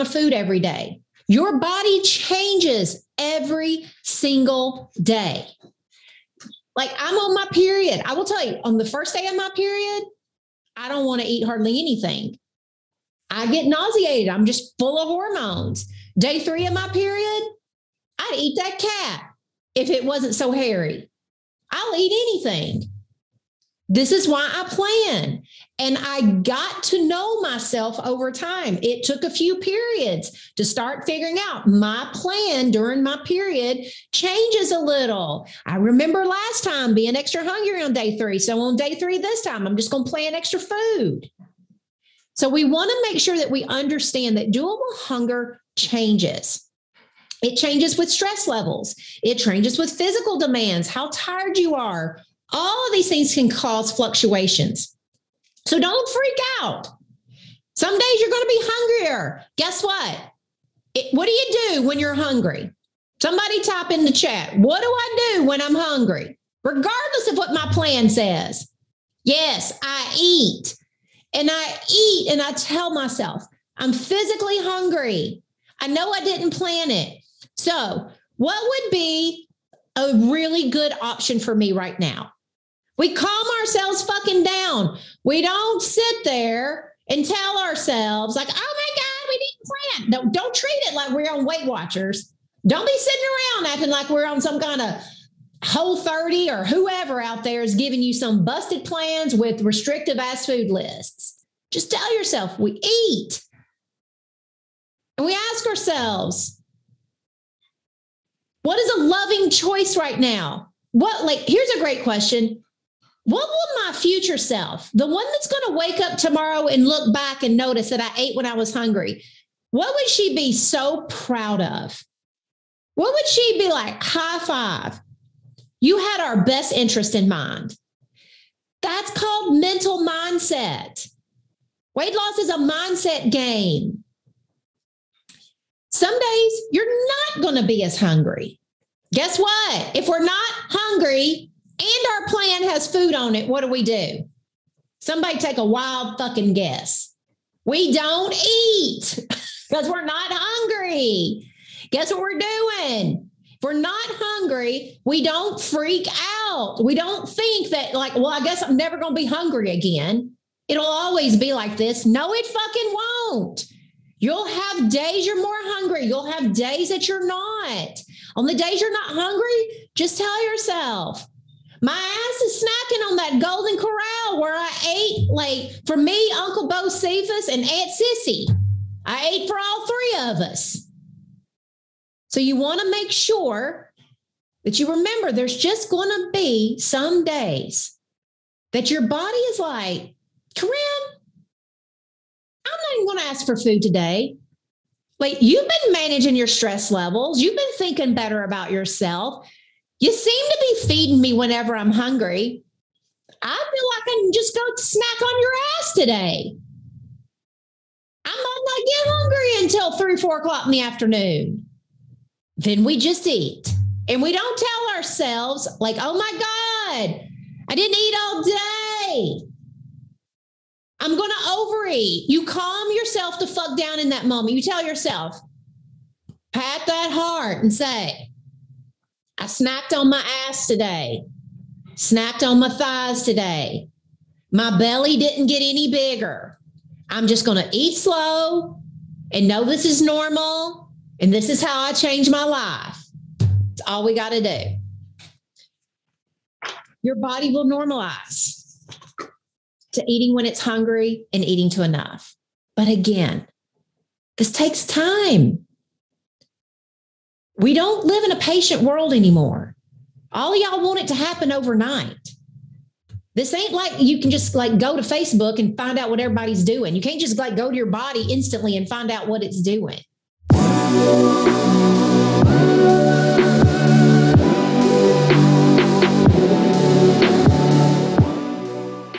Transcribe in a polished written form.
of food every day. Your body changes every single day. Like I'm on my period. I will tell you, on the first day of my period, I don't want to eat hardly anything. I get nauseated. I'm just full of hormones. Day 3 of my period, I'd eat that cat if it wasn't so hairy. I'll eat anything. This is why I plan. And I got to know myself over time. It took a few periods to start figuring out my plan during my period changes a little. I remember last time being extra hungry on day 3. So on day 3 this time, I'm just going to plan extra food. So we want to make sure that we understand that doable hunger changes. It changes with stress levels. It changes with physical demands, how tired you are. All of these things can cause fluctuations. So don't freak out. Some days you're going to be hungrier. Guess what? What do you do when you're hungry? Somebody type in the chat. What do I do when I'm hungry? Regardless of what my plan says. Yes, I eat. And I eat and I tell myself, I'm physically hungry. I know I didn't plan it. So what would be a really good option for me right now? We calm ourselves fucking down. We don't sit there and tell ourselves like, oh my God, we didn't plan. No, don't treat it like we're on Weight Watchers. Don't be sitting around acting like we're on some kind of Whole30 or whoever out there is giving you some busted plans with restrictive ass food lists. Just tell yourself we eat. And we ask ourselves, what is a loving choice right now? Here's a great question. What will my future self, the one that's going to wake up tomorrow and look back and notice that I ate when I was hungry, what would she be so proud of? What would she be like? High five. You had our best interest in mind. That's called mental mindset. Weight loss is a mindset game. Some days you're not going to be as hungry. Guess what? If we're not hungry and our plan has food on it, what do? Somebody take a wild fucking guess. We don't eat because we're not hungry. Guess what we're doing? If we're not hungry, we don't freak out. We don't think that I guess I'm never going to be hungry again. It'll always be like this. No, it fucking won't. You'll have days you're more hungry. You'll have days that you're not. On the days you're not hungry, just tell yourself, my ass is snacking on that Golden Corral where I ate, for me, Uncle Bo Cephas and Aunt Sissy. I ate for all 3 of us. So you want to make sure that you remember there's just going to be some days that your body is like, Corinne, I'm not even going to ask for food today. You've been managing your stress levels. You've been thinking better about yourself. You seem to be feeding me whenever I'm hungry. I feel like I can just go snack on your ass today. I might not get hungry until 3, 4 o'clock in the afternoon. Then we just eat. And we don't tell ourselves oh my God, I didn't eat all day. I'm going to overeat. You calm yourself the fuck down in that moment. You tell yourself, pat that heart and say, I snacked on my ass today. Snacked on my thighs today. My belly didn't get any bigger. I'm just going to eat slow and know this is normal. And this is how I change my life. It's all we got to do. Your body will normalize to eating when it's hungry and eating to enough. But again, this takes time. We don't live in a patient world anymore. All of y'all want it to happen overnight. This ain't like you can just go to Facebook and find out what everybody's doing. You can't just go to your body instantly and find out what it's doing.